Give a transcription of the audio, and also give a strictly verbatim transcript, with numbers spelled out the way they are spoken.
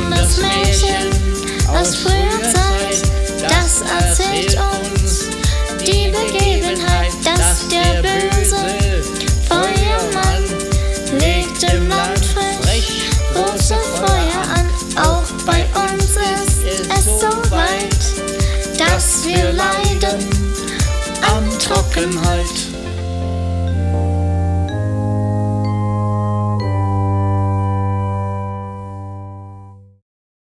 das Märchen aus früher Zeit, das erzählt uns die Begebenheit, dass der böse Feuermann legt im Land frisch große Feuer an. Auch bei uns ist es so weit, dass wir leiden an Trockenheit.